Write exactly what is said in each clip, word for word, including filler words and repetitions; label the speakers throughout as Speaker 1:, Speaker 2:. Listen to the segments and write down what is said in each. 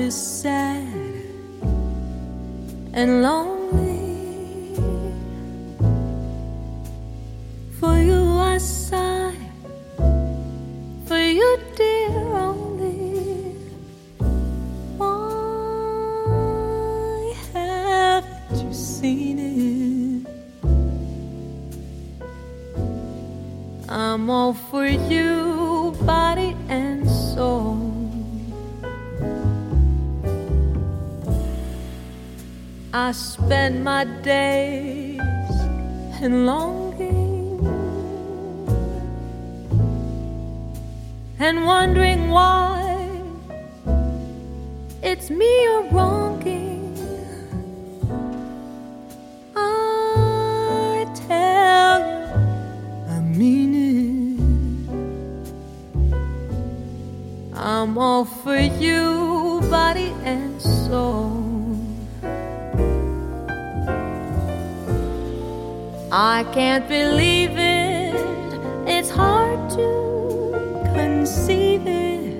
Speaker 1: is sad and lonely. For you I sigh, for you dear only. Why haven't you seen it? I'm all for you, body and soul. I spend my days in longing and wondering why it's me you're wronging. I tell you, I mean it. I'm all for you, body and soul. I can't believe it, it's hard to conceive it,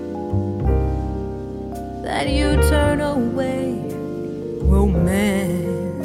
Speaker 1: that you turn away romance.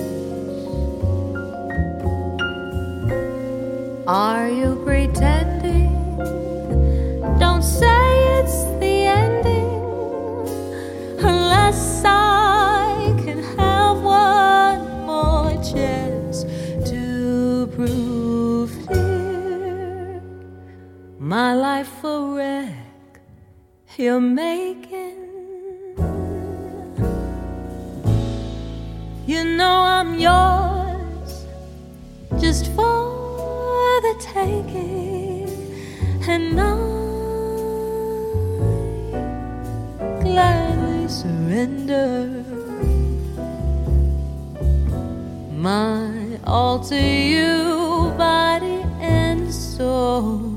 Speaker 1: Are you pretending? Don't say it's the ending, unless I can have one more chance to prove here my life a wreck you're making. You know I'm yours just for the taking, and I gladly surrender my all to you, body and soul.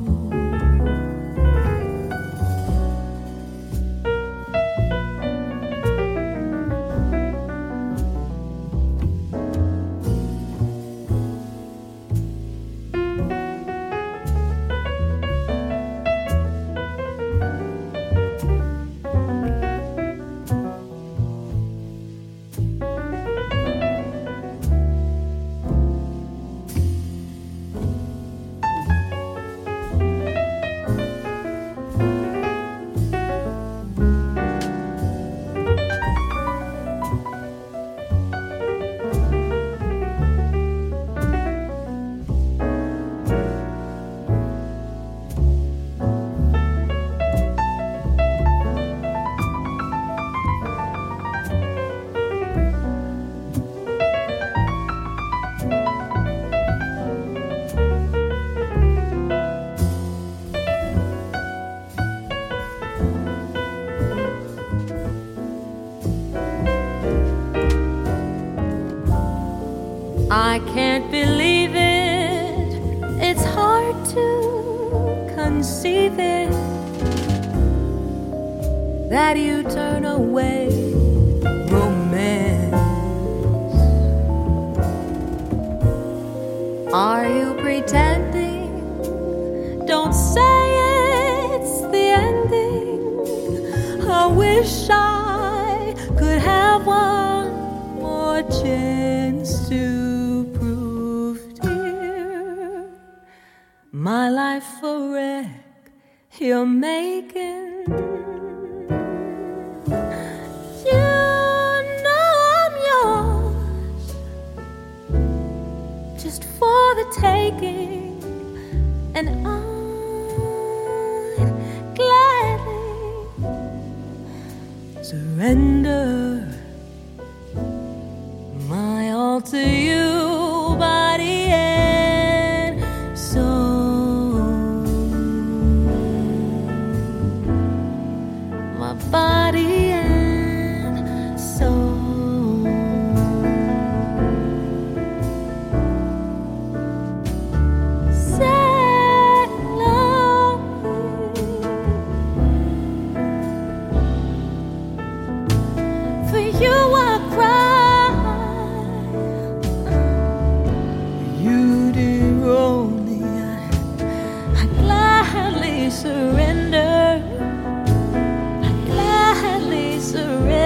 Speaker 1: I can't believe it, it's hard to conceive it, that you turn away romance. Are you pretending? Don't say it's the ending. I wish I could have one more chance to my life a wreck you're making. You know I'm yours just for the taking, and I'd gladly surrender my all to you, body and soul. Body and soul. Sad love, for you I cry, you dear only. I, I gladly surrender. Surrender.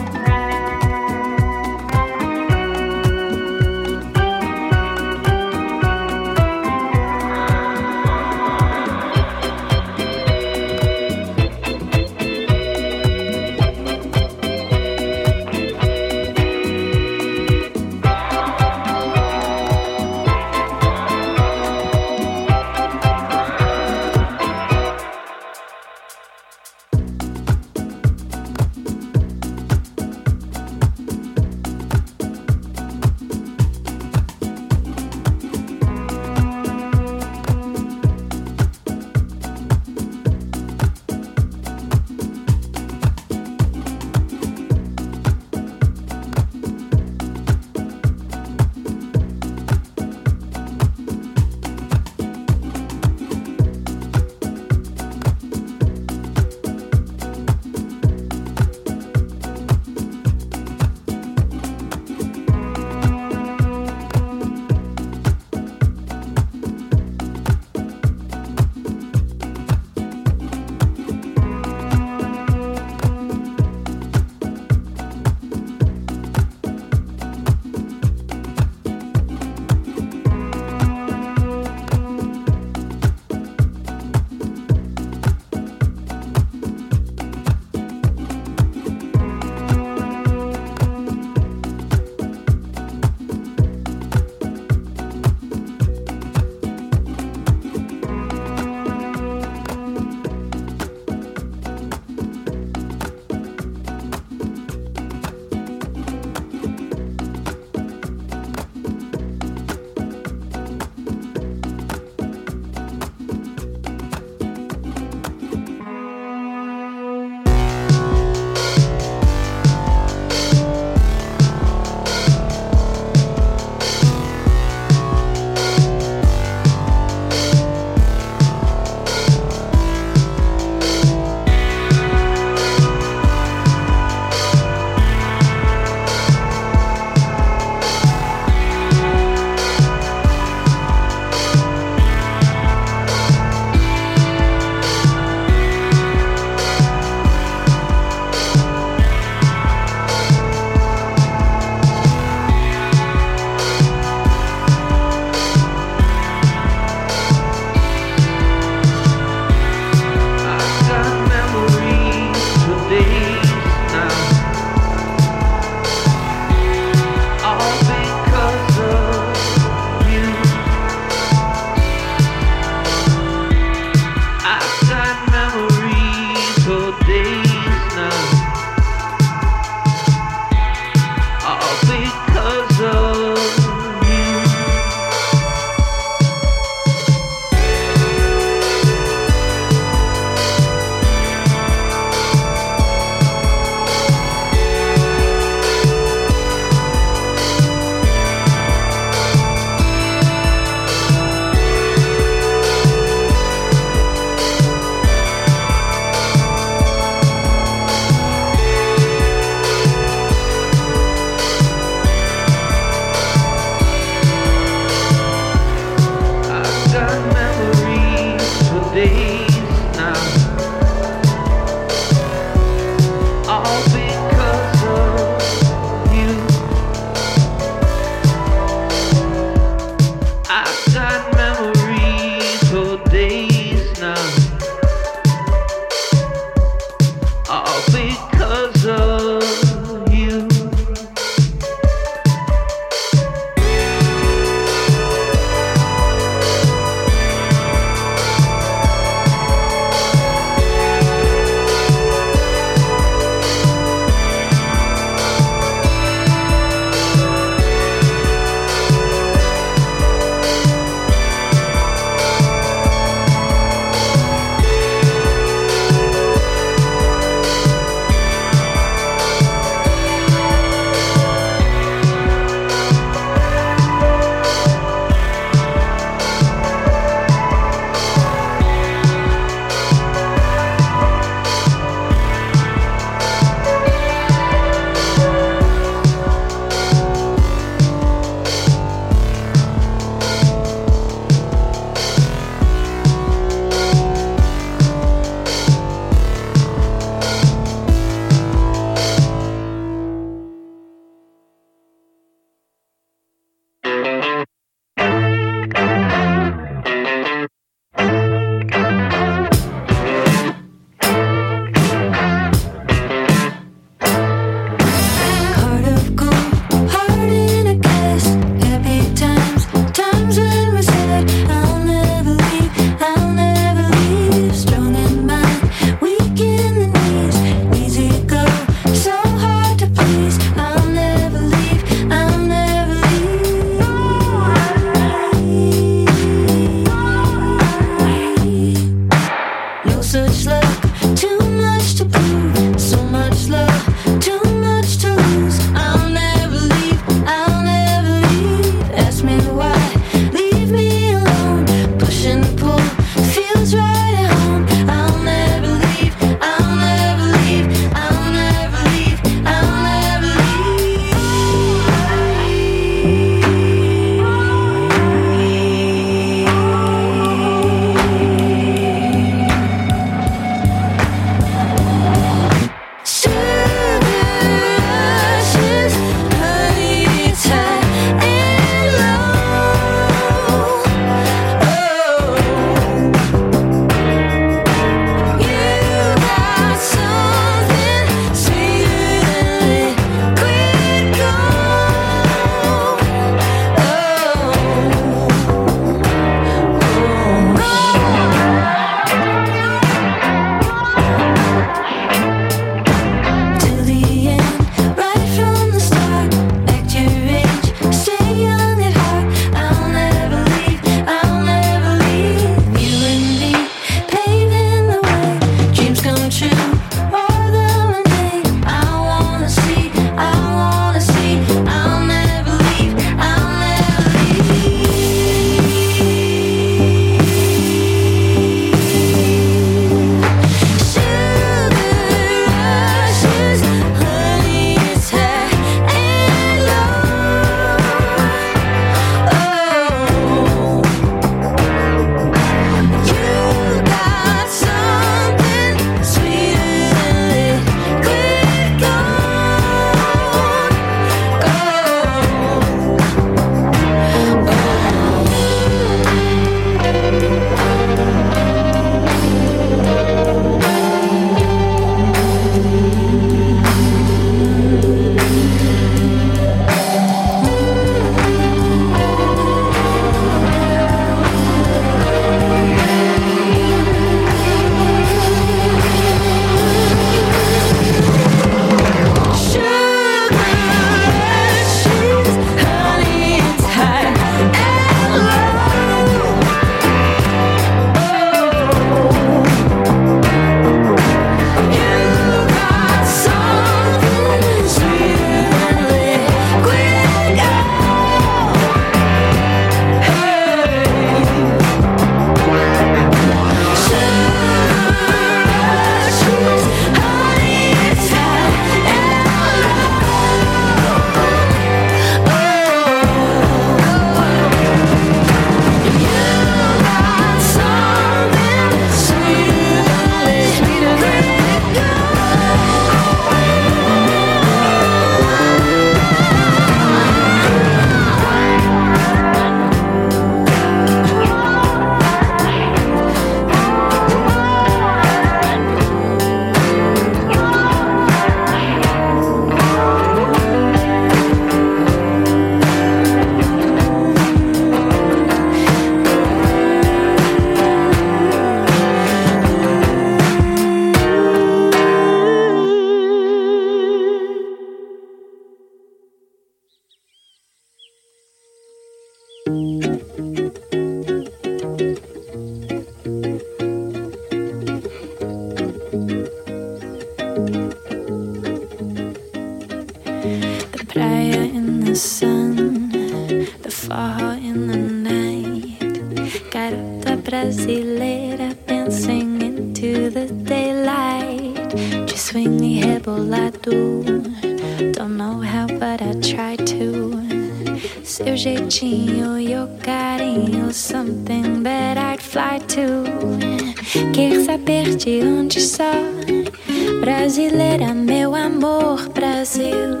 Speaker 2: brasileira dancing into the daylight. Just swing me rebolado. Don't know how, but I try to. Seu jeitinho, your carinho, something that I'd fly to. Quer saber de onde sou? Brasileira, meu amor, Brasil.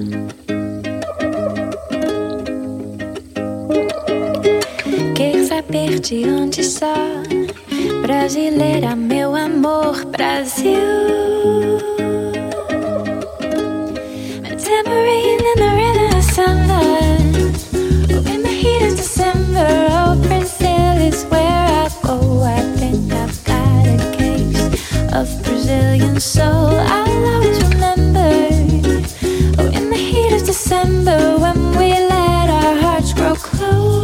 Speaker 2: Quer saber de onde sou? Brasileira, meu amor, Brasil. A tambourine in the rhythm of summer. Oh, in the heat of December. Oh, Brazil is where I go. I think I've got a case of Brazilian soul. I'll always remember. Oh, in the heat of December, when we let our hearts grow close.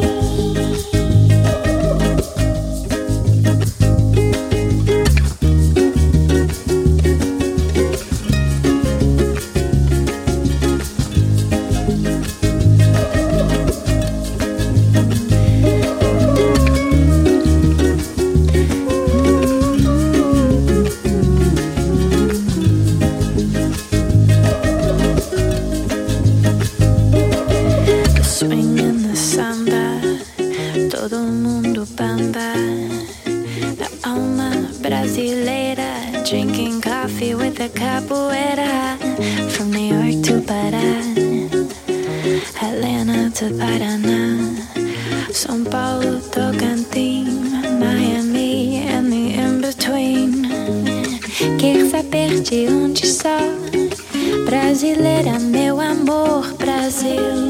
Speaker 2: Drinking coffee with the capoeira. From New York to Pará, Atlanta to Paraná, São Paulo, Tocantins, Miami and the in-between. Quer saber de onde sou? Brasileira, meu amor, Brasil.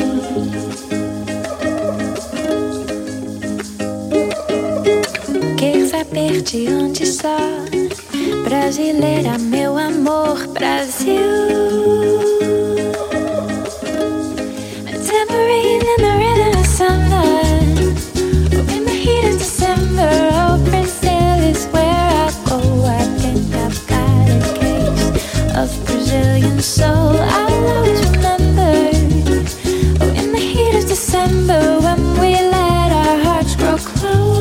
Speaker 2: Quer saber de onde sou? Brasileira, meu amor, Brasil. A tambourine in the rhythm of summer. Oh, in the heat of December. Oh, Brazil is where I go. I think I've got a case of Brazilian soul. I'll always remember. Oh, in the heat of December, when we let our hearts grow close.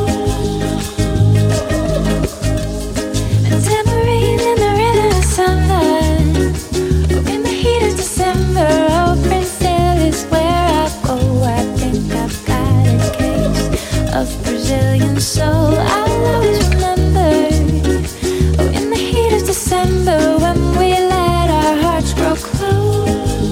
Speaker 2: Brazilian soul, I'll always remember. Oh, in the heat of December, when we let our hearts grow close.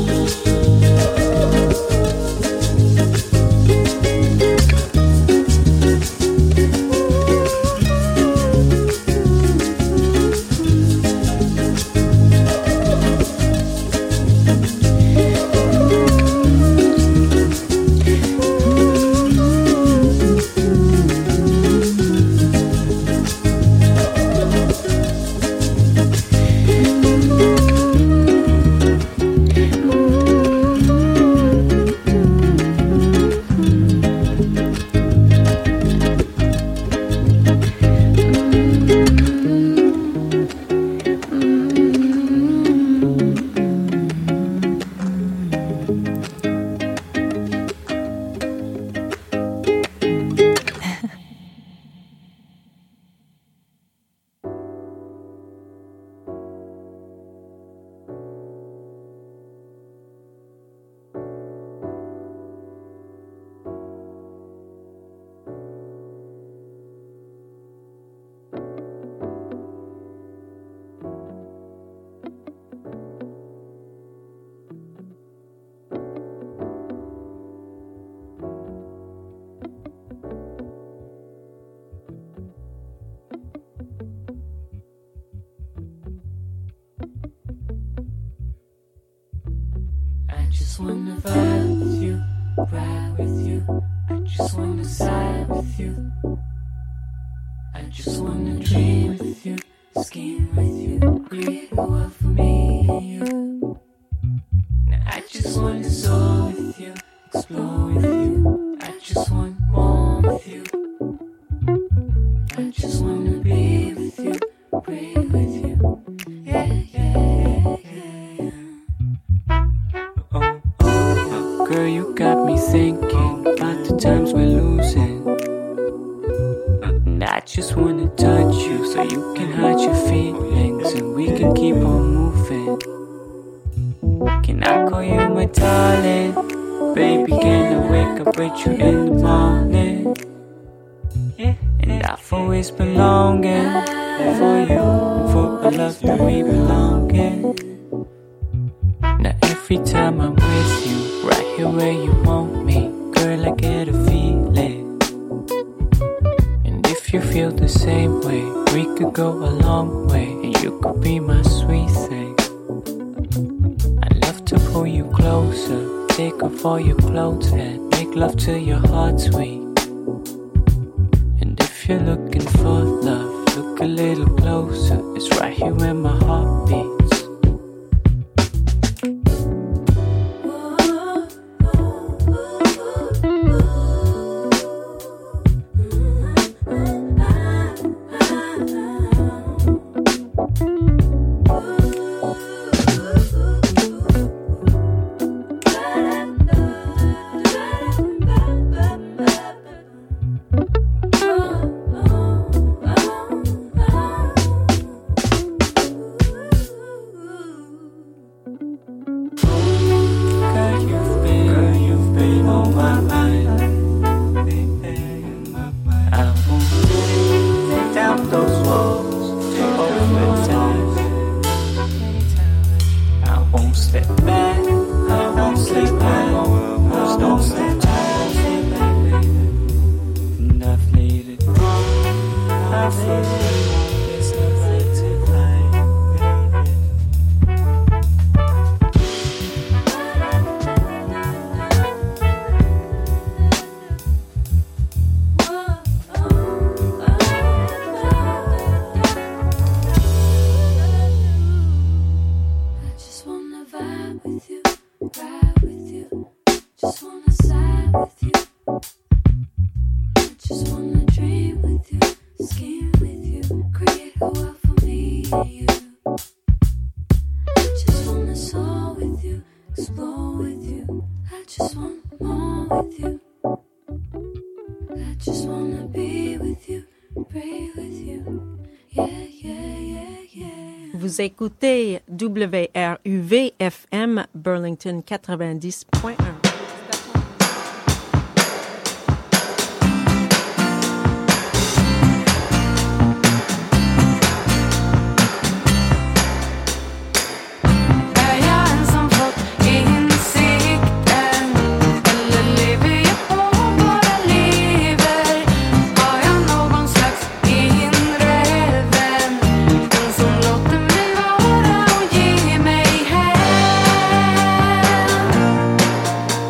Speaker 3: just wanna vibe with you, ride with you. I just wanna sigh with you. I just wanna dream with you, scheme with you, create a world for me and you. Now I just wanna soar with you, explore with you. I just want more with you. I just wanna be with you, breathe with you. Yeah, yeah, yeah, yeah. Oh, oh, oh, girl, you got me thinking about the times we're losing. I just wanna touch you so you can hide your feelings and we can keep on moving. Can I call you my darling? Baby, can I wake up with you in the morning? Yeah. And I've always been longing for you, for a love that we belong in. Now every time I'm with you, right here where you want me, girl, I get a feeling. And if you feel the same way, we could go a long way, and you could be my sweet thing. I'd love to pull you closer, take off all your clothes and make love till your heart's weak. And if you're looking for love, look a little closer, it's right here where my heart beats.
Speaker 4: Vous écoutez W R U V F M Burlington quatre-vingt-dix point un.
Speaker 2: Som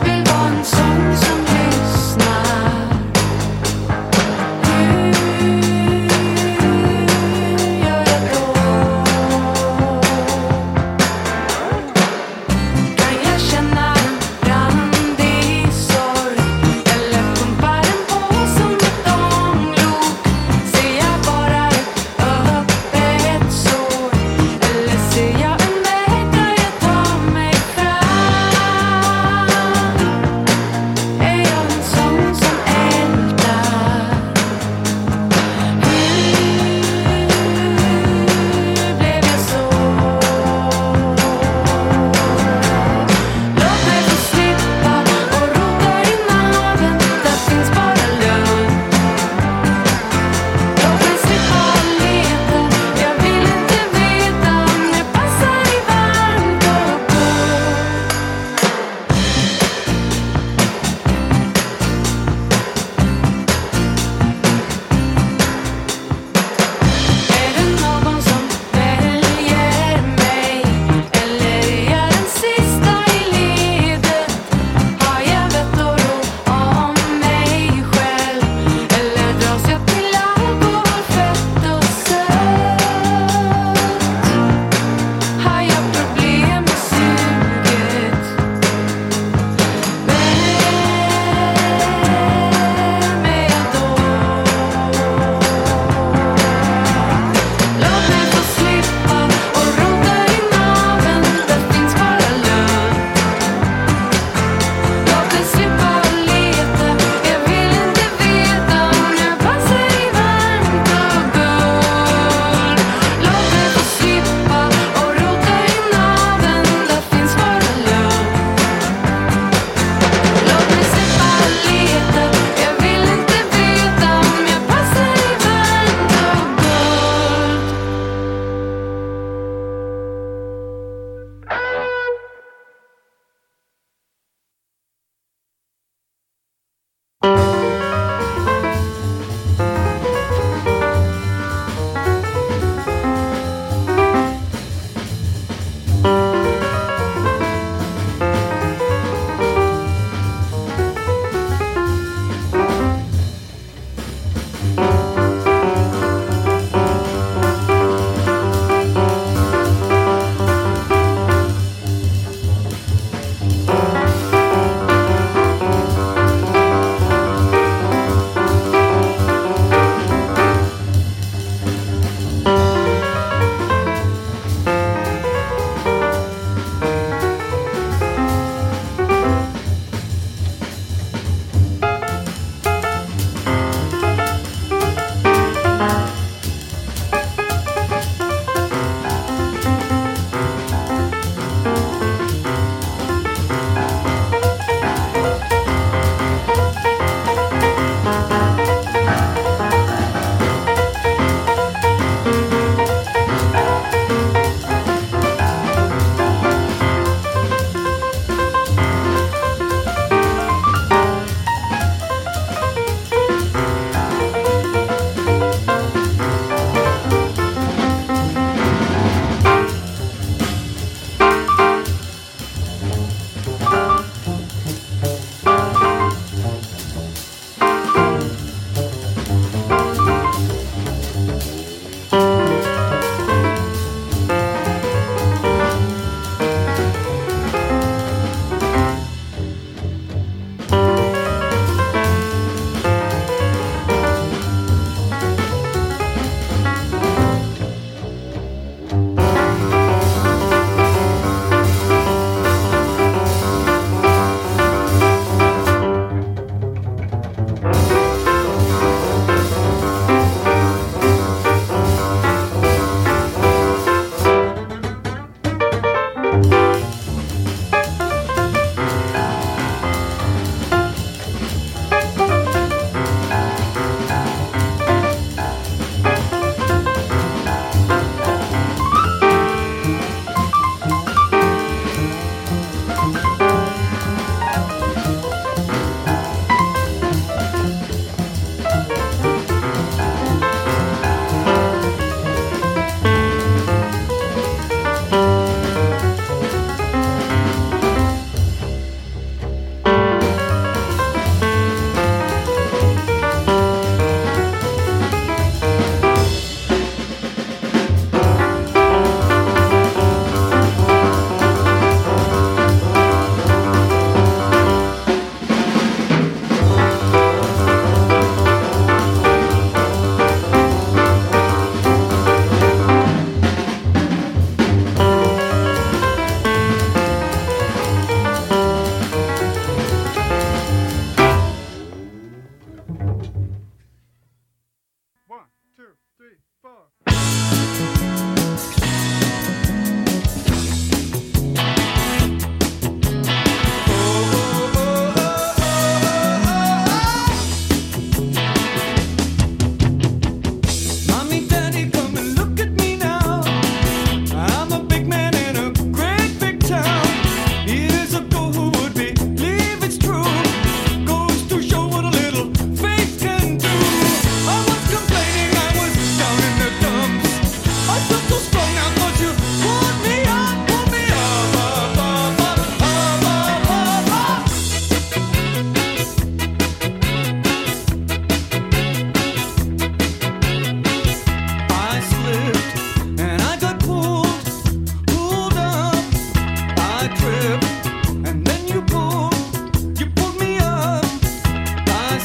Speaker 5: two, three, four.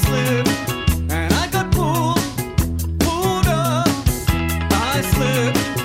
Speaker 5: Slip